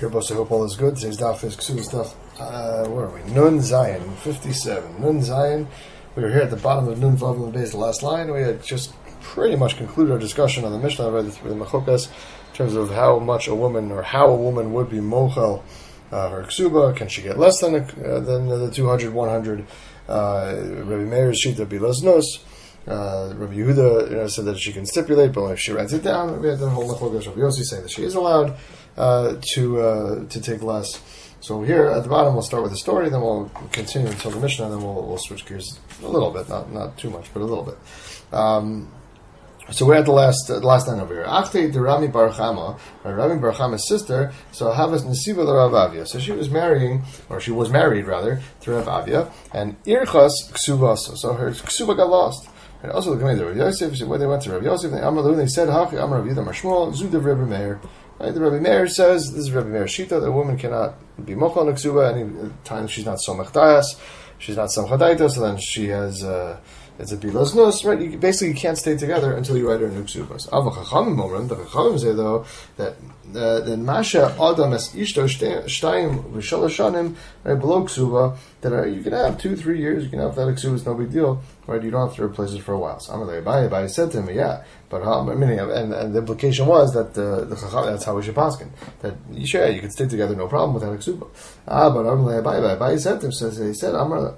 Here, boss, I hope all is good. Today's daf is Ksubah stuff. Where are we? Nun Zion, 57. Nun Zion. We were here at the bottom of Nun Vav Nun Beis, the last line. We had just pretty much concluded our discussion on the Mishnah, read through the Machokas, in terms of how much a woman, or how a woman would be mochel her Ksubah. Can she get less than the 200, 100? Rabbi Meir's sheet would be lesnos. Rabbi Yehuda said that she can stipulate, but if she writes it down, we had the whole Machokas. Rabbi Yossi saying that she is allowed to take less. So here at the bottom, we'll start with the story, then we'll continue until the Mishnah, and then we'll switch gears a little bit, not too much, but a little bit. So we're at the last line over here. Achte de Rami Bar Chama, Rami Bar Chama's sister, so Havas Nesiva the Rav Avia. So she was married rather, to Rav Avia, and Irchas Ksuvasa. So her Ksuva got lost. And also the commander of Rav Yosef, when they went to Rav Yosef, they said, Hachi Amar Rav Yidam Shmuel, Zudav Rabbi Meir. Right, the Rabbi Meir says, this is Rabbi Meir's shita, that a woman cannot be mochel on a ksuba any time she's not somach dayas, she's not samcha daita, so then she has, it's a bilas nus, right? You basically can't stay together until you write her a new ksubas. Ava chachamim omrim, the chachamim say though, that masha adam es ishto shtayim v'shalosh shanim, right, below ksuba, that you can have 2-3 years, you can have that ksuba, it's no big deal, right? You don't have to replace it for a while. So Abai said to him, yeah, but and the implication was that the chacham, that's how we should paskin, that you can stay together, no problem without a ksuba. But Abai said to him, he said, Amar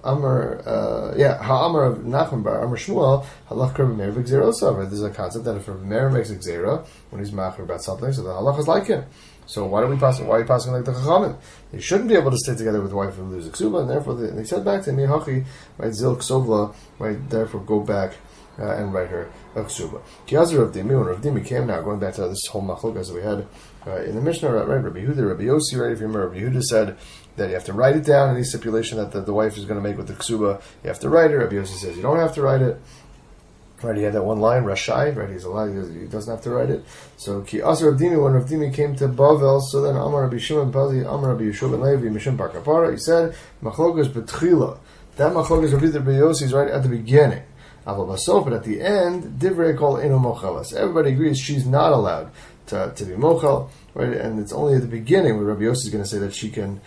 Nachman bar Amar Shmuel halach Rabbi Meir v'gzerosa. There's a concept that if Rabbi Meir makes a gzera when he's macher about something, so the halach is like him. So why are you passing like the chachamim? You shouldn't be able to stay together with a wife who loses ksuba, and therefore they said back to him, Hachi, right, zil ksovla, right, therefore go back and write her a ksuba. Kiazir Rav Dimi, when Rav Dimi came now, going back to this whole machlokas that we had in the Mishnah, right, Rabbi Yehuda, Rabbi Yossi, right, if you remember, Rabbi Yehuda said that you have to write it down, any stipulation that the wife is going to make with the ksuba, you have to write it. Rabbi Yossi says you don't have to write it. Right, he had that one line, Rashai, right, he's allowed, he doesn't have to write it. So, Ki Asar Rav Dimi, when Rav Dimi came to Bavel, so then Amar Rabbi Shimon Pazi, Amar Rabbi Yeshua ben Levi, Mishim Bar Kapara, he said, Machlokas betchila. That Machlokas Rabbi Yossi is right at the beginning. Aval Basof, but at the end, Divrei Kol Eno Mochelas. Everybody agrees she's not allowed to be mochel, right? And it's only at the beginning where Rabbi Yossi is going to say that she can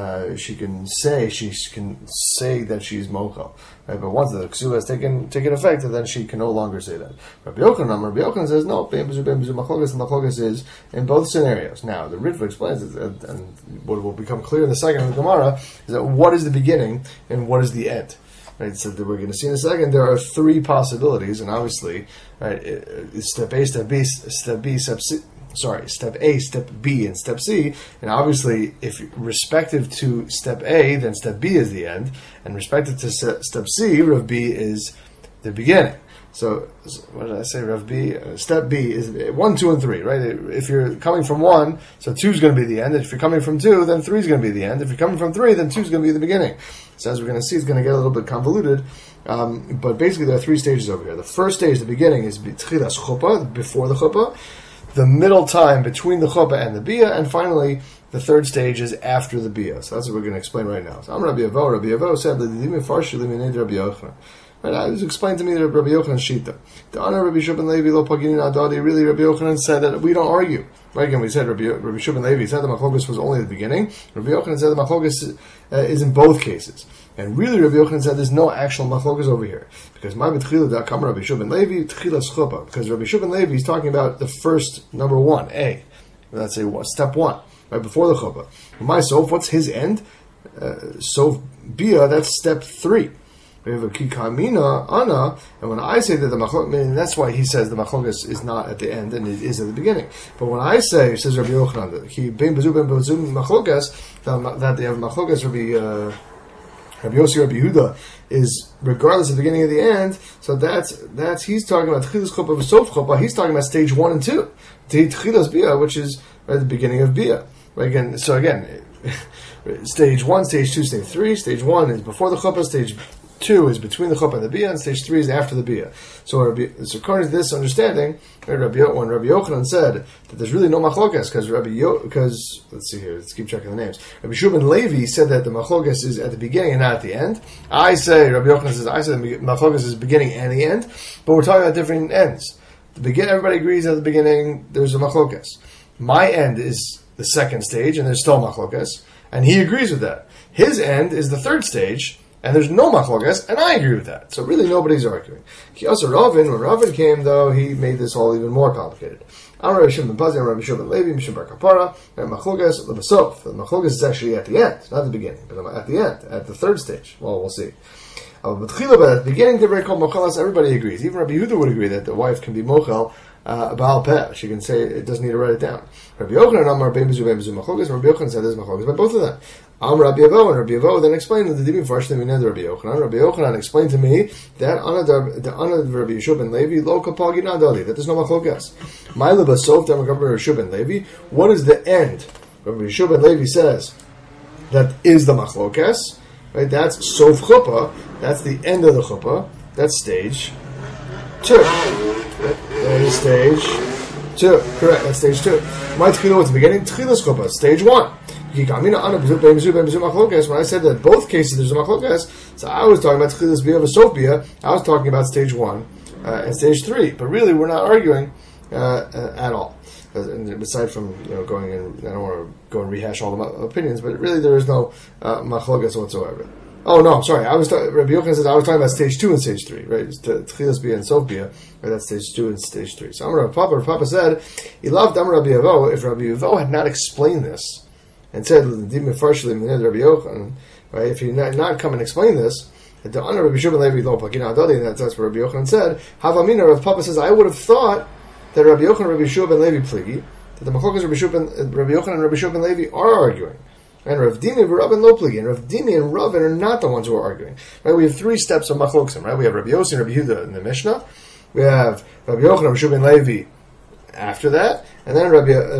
say that she's mochel, right? But once the ksuba has taken effect, then she can no longer say that. Rabbi Yochanan says no. Bein bezu machlokas, and machlokas is in both scenarios. Now the Ritva explains it, and what will become clear in the second of the Gemara is that what is the beginning and what is the end. Right, so that we're going to see in a second, there are 3 possibilities, and obviously, right, step A, step B, step B, step A, step B, and step C. And obviously, if respective to step A, then step B is the end, and respective to step C, Rav B is the beginning. So, what did I say? Rav B, step B is 1, 2, and 3, right? If you're coming from 1, so 2 is going to be the end. If you're coming from 2, then 3 is going to be the end. If you're coming from 3, then 2 is going to be the beginning. So as we're going to see, it's going to get a little bit convoluted. But basically, there are 3 stages over here. The first stage, the beginning, is tchilas chuppah, before the chuppah. The middle time between the chuppah and the bia, and finally, the third stage is after the bia. So that's what we're going to explain right now. So Rabbi Avo said, right, it was explained to me that Rabbi Yochanan's shita. The honor Rabbi Shub ben Levi lo paginin adadi. Really, Rabbi Yochanan said that we don't argue. Right, again, we said Rabbi Shub ben Levi said the machlokas was only at the beginning. Rabbi Yochanan said the machlokas is in both cases. And really, Rabbi Yochanan said there's no actual machlokas over here. Because my betchila da kam Rabbi Shub ben Levi tchilas chuppah. Because Rabbi Shub ben Levi is talking about the first, number 1, A. Let's say step 1, right before the chuppah. My sof, what's his end? Sof bia, that's step 3. We have a kikamina ana, and when I say that the machlokas, that's why he says the machlokas is not at the end and it is at the beginning. But when I say, says Rabbi Yochanan, he bein bezu machlokas, that they have machlokas, Rabbi Yossi, Rabbi Yehuda is regardless of the beginning and the end. So that's he's talking about tchilas chuppah v'sof chuppah. He's talking about stage 1 and 2, tchilas bia, which is at the beginning of bia. Right, again, stage 1, stage 2, stage 3. Stage 1 is before the chuppah. Stage 2 is between the chuppah and the bia, and stage 3 is after the bia. So according to this understanding, when Rabbi Yochanan said that there's really no machlokas, because let's see here, let's keep checking the names. Rabbi Shub ben Levi said that the machlokas is at the beginning and not at the end. Rabbi Yochanan says the machlokas is beginning and the end, but we're talking about different ends. Everybody agrees at the beginning there's a machlokas. My end is the second stage, and there's still machlokas, and he agrees with that. His end is the third stage, and there's no machlokas, and I agree with that. So really nobody's arguing. When Ravin came, though, he made this all even more complicated. Amar Rabbi Shimon ben Pazi, Rabbi Shimon ben Levi, Mishum bar Kapara, and machlokas lebesof. The machlokas is actually at the end, not the beginning, but at the end, at the third stage. Well, we'll see. But at the beginning, they were called mochelas. Everybody agrees. Even Rabbi Yehuda would agree that the wife can be mochel Baal Peh. She can say it doesn't need to write it down. Rabbi Yochanan Amar bein bezu machlokas. Rabbi Yochanan said there's machlokas by both of them. Rabbi Avo, and Rabbi Avo then explained that the Dibim Farshim Minad Rabbi Yochanan. Rabbi Yochanan explained to me that the Anad Rabbi Yeshua ben Levi lo kapagi nadali, that there's no machlokas. Ma'ila basof Rabbi Yeshua ben Levi. What is the end? Rabbi Yeshua ben Levi says that is the machlokas. Right, that's sof chuppah. That's the end of the chuppah. That's stage 2. That is stage 2. Correct. That's stage 2. My tchila at the beginning, tchilas chuppah, stage 1. When I said that both cases there's a machlokas, so I was talking about tchilas bia v'sof bia. I was talking about stage 1 and stage 3. But really, we're not arguing at all. Aside from going in, I don't want to go and rehash all the opinions, but really there is no machlokas whatsoever. Oh no, I'm sorry. Rabbi Yochanan said I was talking about stage 2 and stage 3, right? Tchilas bia and sof bia, right? That's stage 2 and stage 3. So Rav Papa said, he loved Amar Rabbi Avo. If Rabbi Avo had not explained this and said Rabbi Yochanan, right? If he had not come and explain this, the honor Rabbi Shimon Levi lo pakina adadi, and that's what Rabbi Yochanan said. Havamina, Rav Papa says, I would have thought that Rabbi Yochanan and Rabbi Shua ben Levi pligi, that the machlokas Rabbi Yochanan and Rabbi Shua ben Levi are arguing. And Rav Dimi and Rav lo pligi, and Rav Dimi and Ravin are not the ones who are arguing. Right? We have 3 steps of machlokas, right? We have Rabbi Yossi and Rabbi Yehuda in the Mishnah. We have Rabbi Yochanan and Rabbi Shua ben Levi after that, and then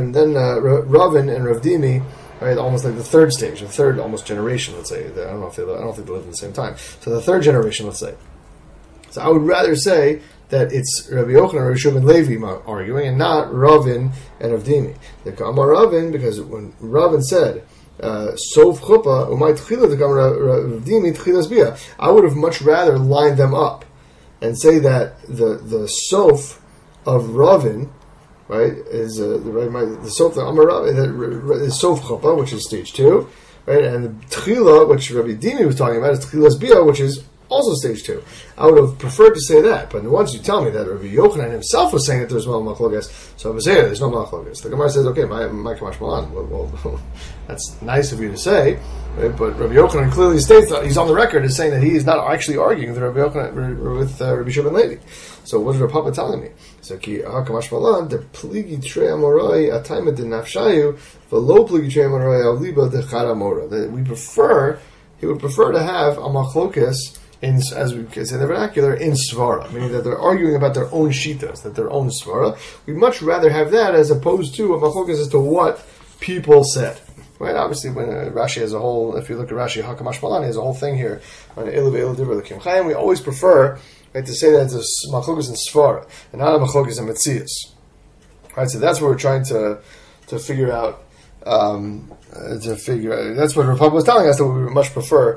Ravin and Rav Dimi, right? Almost like the third stage, the third almost generation, let's say. I don't think they live at the same time. So the third generation, let's say. So I would rather say that it's Rabbi Yochanan and Rabbi Shua ben Levi arguing, and not Ravin and Rav Dimi. The Kamar Ravin, because when Ravin said, Sof chuppah, umay tchila the Kamar Rav Dimi tchilas bia, I would have much rather lined them up and say that the Sof of Ravin, right, is the Sof, the Amar Ravin, is Sof chuppah, which is stage 2, right, and the tchila, which Rabbi Dimi was talking about, is tchilas bia, which is also stage 2. I would have preferred to say that, but once you tell me that Rabbi Yochanan himself was saying that there's no machlokas, so I would say there's no machlokas. The Gemara says, okay, my kamash malan. Well, that's nice of you to say, right? But Rabbi Yochanan clearly states that he's on the record as saying that he is not actually arguing with Rabbi Yochanan with Rabbi Shua ben Levi. So what is Rav Papa telling me? So ki kamash malan the pligi trei amorai atayma de nafshayu v'lo pligi trei amorai al liba de charamora. That he would prefer to have a machlokas, as we say in the vernacular, in svara, meaning that they're arguing about their own shitas, that their own svara. We'd much rather have that as opposed to a machlokas as to what people said. Right? Obviously, when Rashi has a whole, if you look at Rashi, Hakamash Malani has a whole thing here on Elav Elav Divra L'Kim Chayim. We always prefer, right, to say that it's a machlokas in svara and not a machlokas in metzias. Right? So that's what we're trying to figure out. That's what Rav Papa was telling us, that we would much prefer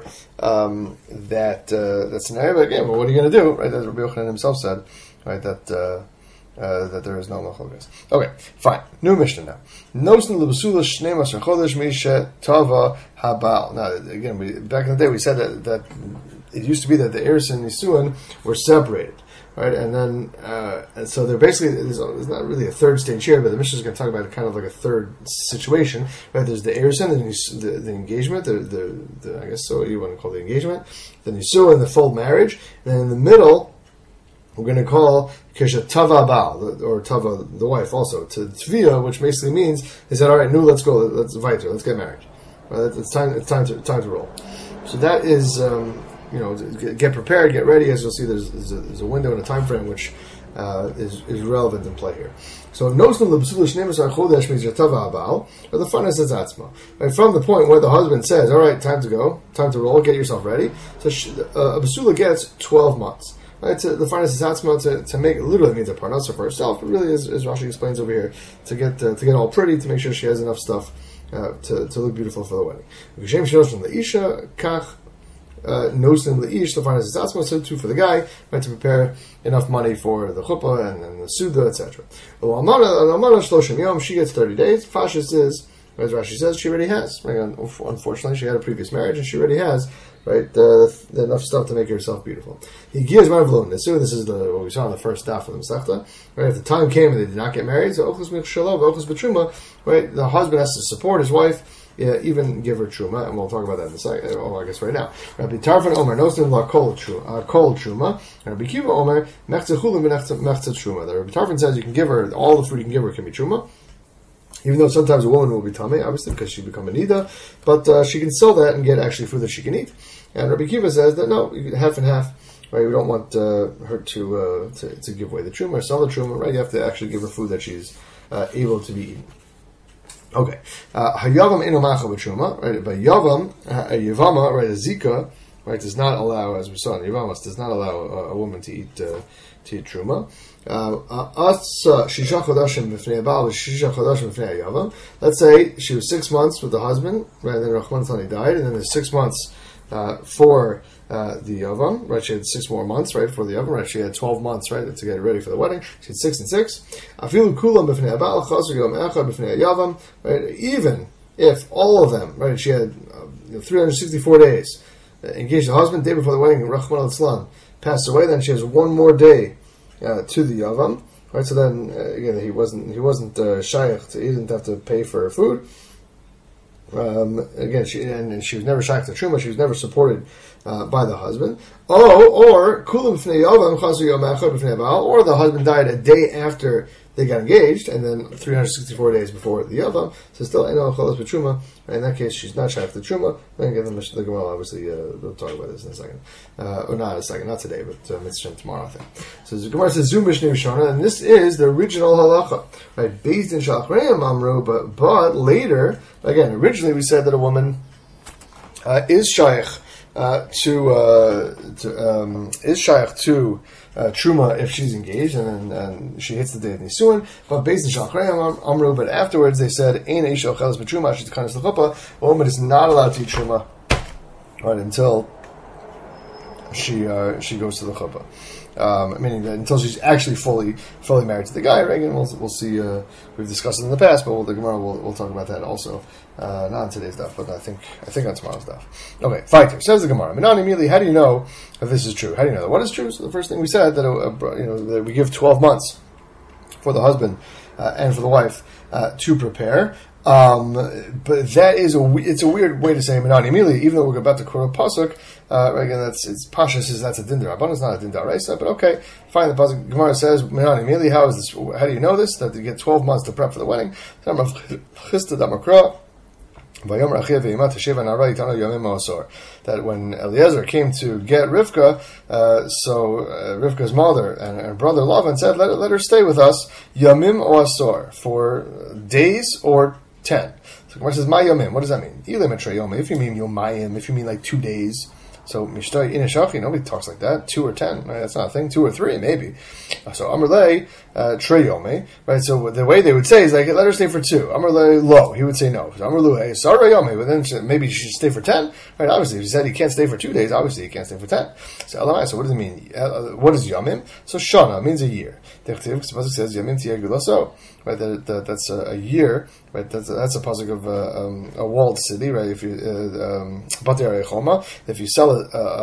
that scenario. But again, what are you going to do? Right, as Rabbi Yochanan himself said, right, that there is no machlokas. Okay, fine. New Mishnah now. Nosn lebasula shnei masar chodesh mishe tava habal. Now, again, back in the day, we said that it used to be that the eris and nisuin were separated. Right, and then, and so they're basically, there's not really a third stage here, but the Mishnah is going to talk about kind of like a third situation. Right, there's the Erusin, the engagement, the I guess so you want to call the engagement, the Nisuah, and the full marriage, and then in the middle, we're going to call Kisha Tava Baal, or Tava, the wife also, to Tvia, which basically means, he said, all right, let's go, let's invite her, let's get married. Right, it's time to roll. So that is, get prepared, get ready. As you'll see, there's a window and a time frame which is relevant in play here. So nosnu lebasula shnei masar chodesh means yatava abal, or the fun is atzma. Right, from the point where the husband says, "All right, time to go, time to roll, get yourself ready." So a basula gets 12 months. Right, the fun is atzma to make, it literally means a parnasa for herself, but really, as Rashi explains over here, to get all pretty, to make sure she has enough stuff to look beautiful for the wedding. V'shem shenos from the isha kach. Nosin leish, the finance is so too for the guy, right, to prepare enough money for the chuppah and the suda, etc. Almana shloshim yom, she gets 30 days. Fashis is As Rashi says, she already has. Right? Unfortunately, she had a previous marriage, and she already has, right, enough stuff to make herself beautiful. He gives Marvlon. This is what we saw in the first daf of the Masechta. Right, if the time came and they did not get married, so Ochus Michshalov, Ochus Betruma, right, the husband has to support his wife. Yeah, even give her truma, and we'll talk about that in a second. Oh, I guess right now. Rabbi Tarfon Omer Nosin La Kol Truma, and Rabbi Kiva Omer Mechza Chulim Mechza Truma. The Rabbi Tarfon says you can give her all the food you can give her can be truma, even though sometimes a woman will be tummy, obviously because she become a nida, but she can sell that and get actually food that she can eat. And Rabbi Kiva says that no, half and half. Right, we don't want her to give away the truma or sell the truma. Right, you have to actually give her food that she's able to be eaten. Okay. Hayavam inomacha b'truma, right? But yavam, a yavama, right? A zika, right? Does not allow, as we saw in Yavamas, does not allow a woman to eat truma. Shisha chodashim b'fnei baal, shisha chodashim b'fnei yavam. Let's say she was 6 months with the husband, right? And then Rachman Tani died, and then there's 6 months for the Yavam, right? She had 6 more months, right, for the Yavam, right? She had 12 months, right, to get ready for the wedding. She had 6 and 6. Afilu kulam b'fnei abal, chaser yom echad b'fnei Yavam, right? Even if all of them, right, she had 364 days engaged the husband, day before the wedding, and Rachman al-Islam passed away, then she has 1 more day to the Yavam, right? So then, again, he wasn't shaykh, he didn't have to pay for her food. Again, she was never shaykh to truma. She was never supported by the husband. Or kulam b'fnei yavam chasu yom echad b'fnei baal, or the husband died a day after they got engaged, and then 364 days before the yavam. So still eno cholas b'truma. In that case, she's not shaykh to truma. Then again, the Gemara obviously we'll talk about this in a second, or not in a second, not today, but mitzvah tomorrow. I think. So the Gemara says Zum b'shnei Rishona, and this is the original halacha, right? Based in Shalchreim Amru, but later, again, originally we said that a woman is shaykh is shaykh to truma if she's engaged, and she hits the day of nisuin. But based on Shalchreim Amru, but afterwards they said Ein Eish Ocheles B'Truma She's Kanis L'Chuppah. A woman is not allowed to eat truma, right, until she goes to the chuppah. Meaning that until she's actually fully married to the guy, right? And we'll see. We've discussed it in the past, but the Gemara we'll talk about that also. Not on today's stuff, but I think on tomorrow's stuff. Okay, fighter says the Gemara. Minani immediately. How do you know if this is true? How do you know that? What is true? So the first thing we said that that we give 12 months for the husband and for the wife to prepare. But that is it's a weird way to say Minani immediately, even though we're about to quote a pasuk. Again, Pasha says that's a dindar. Rabban is not a dindar raisa, but okay, fine. The pasuk Gemara says Minani immediately. How is this? How do you know this? That you get 12 months to prep for the wedding. That when Eliezer came to get Rivka, Rivka's mother and her brother Lavan said, let her stay with us, Yamim o Asor, for days or 10. So Gemara says, Ma Yamim, what does that mean? If you mean Yomayim, if you mean like 2 days, so Mishtay Inashachi, nobody talks like that. 2 or 10, right? That's not a thing. 2 or 3, maybe. So Amrlei Treyome, right? So the way they would say is like, let her stay for 2. Amrlei Lo, he would say no. So Amrlei Sarayome, but then maybe she should stay for 10, right? Obviously, if he said he can't stay for 2 days, obviously he can't stay for 10. So Elamai, so what does it mean? What is Yamim? So Shana means a year. The pasuk says Yamim Tiyaguloso, right? That's a year, right? That's a pasuk of a walled city, right? If you Bater Choma, if you sell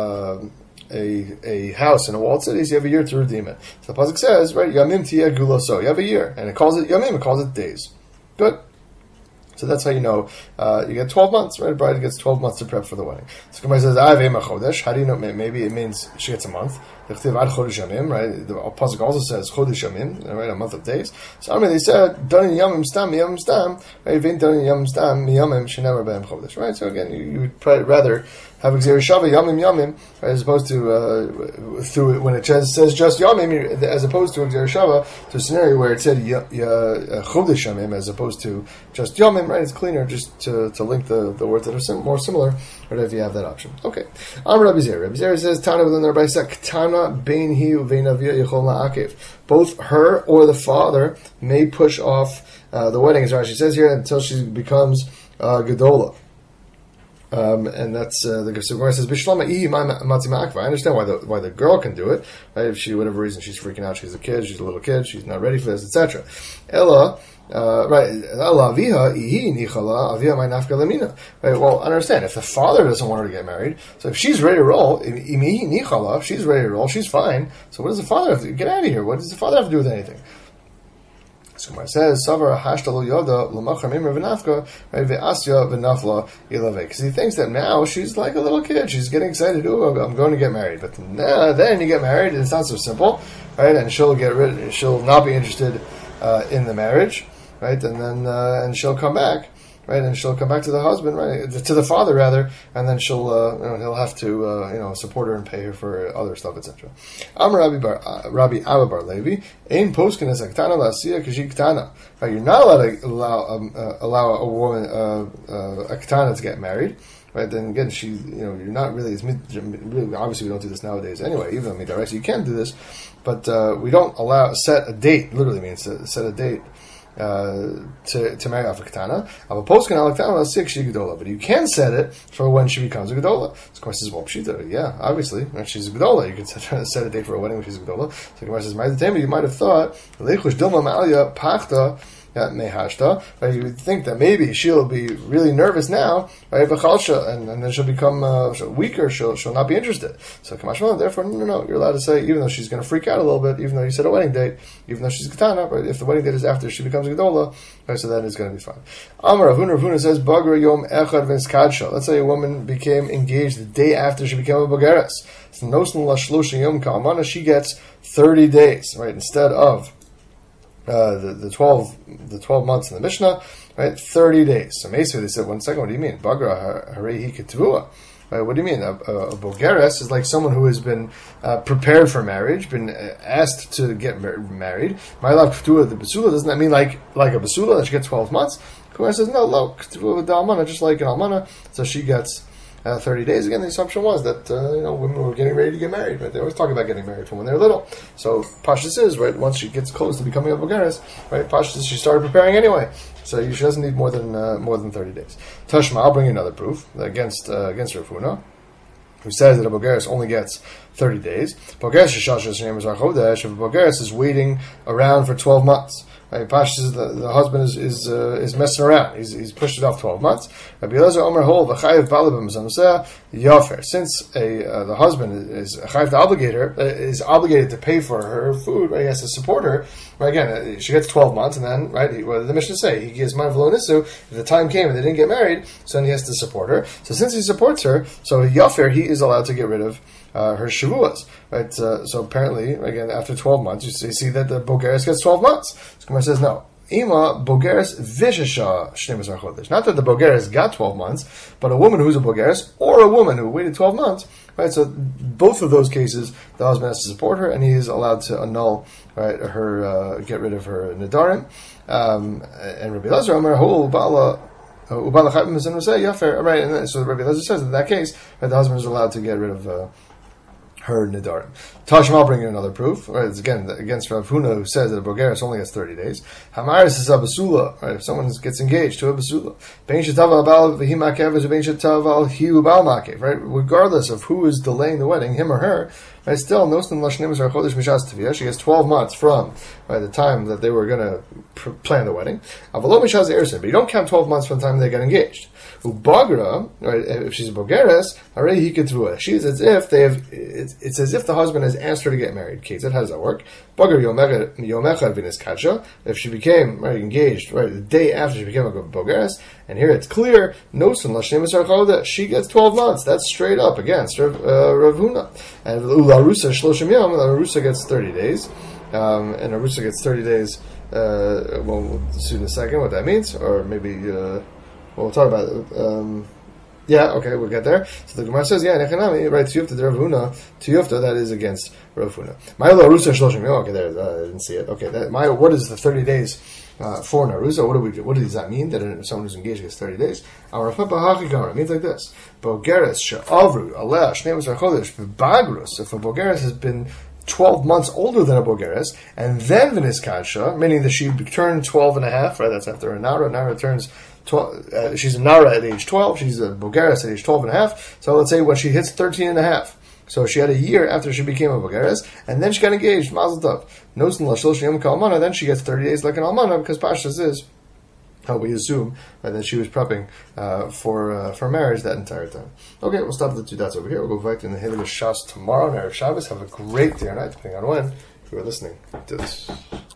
a house in a walled city, so you have a year to redeem it. So the pasuk says, right? Yamim Tiyaguloso, you have a year, and it calls it Yamim, it calls it days. Good. So that's how you know you get 12 months, right? A bride gets 12 months to prep for the wedding. So Gemara says, how do you know? Maybe it means she gets a month. Right? The pasuk also says chodesh yamim, right? A month of days. So they said, "Danin yamim stam, right? V'in danin yamim stam miyamim shenever be'em chodesh." Right? So again, you would probably rather have Xer Shava yamim, right, as opposed to through when it says just yamim, as opposed to Xer Shava, to a scenario where it said chodesh yamim as opposed to just yamim. Right? It's cleaner just to link the words that are more similar. Right? If you have that option. Okay. Amar Rabbi Zer. Rabbi Zer says Tana within the Rabbi Ktana bein hi uvein yichol la'akev. Both her or the father may push off the wedding, as Rashi says here, until she becomes Gedola. And that's the Gemara says Bishlama ihi matzimakva. I understand why the girl can do it, right? If she, whatever reason, she's freaking out, she's a kid, she's a little kid, she's not ready for this, etc. Ella Right? Right. Well, understand if the father doesn't want her to get married, so if she's ready to roll, if she's ready to roll, she's fine. So what does the father have to get out of here? What does the father have to do with anything? So Gemara says, "Savar hashtalu yoda l'machar mimra v'nafka ve'asya v'nafla ilave." Because he thinks that now she's like a little kid. She's getting excited. Oh, I'm going to get married. But then you get married, and it's not so simple, right? And she'll not be interested in the marriage, right? And then and she'll come back, right? And she'll come back to the husband, right? To the father rather, and then he'll have to support her and pay her for other stuff, etc. Amar Rabbi Abba Bar Levi, ein poskin es aktana la'asiya kashi ktana. Right? You're not allowed to allow a woman a ktana to get married. Right, then again, you're not really, obviously we don't do this nowadays anyway, even though midareisa you can do this, but we don't set a date, literally means set a date to marry off a ketana. But you can set it for when she becomes a gedola. So Gemara says, well, pshita, yeah, obviously, when she's a gedola, you can set a date for a wedding when she's a gedola. So Gemara says, you might have thought, right? You would think that maybe she'll be really nervous now, right? And then she'll become weaker. She'll not be interested. So Kamashma, therefore, no. You're allowed to say, even though she's going to freak out a little bit, even though you set a wedding date, even though she's katana, right? If the wedding date is after she becomes a gedola, right? So then it's going to be fine. Amar Ravuna says, Bagra Yom Echad V'Nskadsha. Let's say a woman became engaged the day after she became a bogeres. So Nosn Lashlusha Yom Ka'amana, she gets 30 days, right? Instead of the 12 months in the Mishnah, right? 30 days. So basically they said, 1 second, what do you mean? Bagra harehi ketvua. Right? What do you mean? A bogeres is like someone who has been prepared for marriage, been asked to get married. My love ketvua, the basula, doesn't that mean like a basula that she gets 12 months? Kumar says, no, ketvua with the almana, just like an almana. So she gets 30 days. Again, the assumption was that women were getting ready to get married, right? They always talk about getting married from when they're little. So Pashtus is, right, once she gets close to becoming a bogeres, right, Pashtus, she started preparing anyway. So she doesn't need more than 30 days. Tashma, I'll bring you another proof against Rav Huna, who says that a bogeres only gets 30 days. Bogeres if a bogeres is waiting around for 12 months. Right, Pashtus, the husband is messing around. He's pushed it off 12 months. Rabbi Elazar Omer Hol v'chayev balabim zanuseh yafer. Since the husband is is obligated to pay for her food, right? He has to support her. Right, again, she gets 12 months, and then what did the Mishnah say? He gives man v'lo nisu. If the time came and they didn't get married, so then he has to support her. So since he supports her, so yafer, he is allowed to get rid of her shavuos, right? So apparently, again, after 12 months, you see that the bogeres gets 12 months. So Gemara says, no. Ima bogeres vishasha shneimesar chodesh. Not that the bogeres got 12 months, but a woman who's a bogeres or a woman who waited 12 months, right? So both of those cases, the husband has to support her, and he is allowed to annul, right, her, get rid of her nedarim. And Rabbi Elazar Amar Hol Bala. Right, and so Rabbi Elazar says in that case, right, the husband is allowed to get rid of her nidarim. Tashma, I'll bring you another proof. Right, it's again against Rav Huna, who says that a bogeres only has 30 days. Hamaris is a basula. Right, if someone gets engaged to a basula, right, regardless of who is delaying the wedding, him or her, right, still she gets 12 months from the time that they were going to plan the wedding. But you don't count 12 months from the time they get engaged. Ubagra, right, if she's a bogeres, she's as if it's as if the husband has asked her to get married. Kate, how does that work? If she became engaged the day after she became a bogeres, and here it's clear, she gets 12 months. That's straight up against Rav Huna. And Arusa gets 30 days. And Arusa gets 30 days. We'll see in a second what that means, or maybe we'll talk about it. Okay, we'll get there. So the Gemara says, Nechanami, right, Tiyufta de Rav Huna, Tiyufta, that is against Rav Huna. Ma'ilo Arusa Shloshim Yom, okay, there, I didn't see it. Okay, what is the 30 days for an Arusa? What does that mean, that someone who's engaged gets 30 days? It means like this. Bogeres she'avru aleh shnei masar chodesh b'bagrus. If a bogeres has been 12 months older than a bogeres, and then v'niskadsha, meaning that she turned 12 and a half, right, that's after a nara. Nara turns 12, she's a nara at age 12, she's a bogeres at age 12 and a half, so let's say when she hits 13 and a half, So she had a year after she became a Bogeres, and then she got engaged. Mazel tov. Nosin l'shlosh yom ka'almana. Then she gets 30 days like an almana, because Pashas is how we assume that she was prepping for marriage that entire time. Okay, we'll stop the 2 dots over here. We'll go back in the Hilul Shas tomorrow on Erev Shabbos. Have a great day or night, depending on when you are listening to this.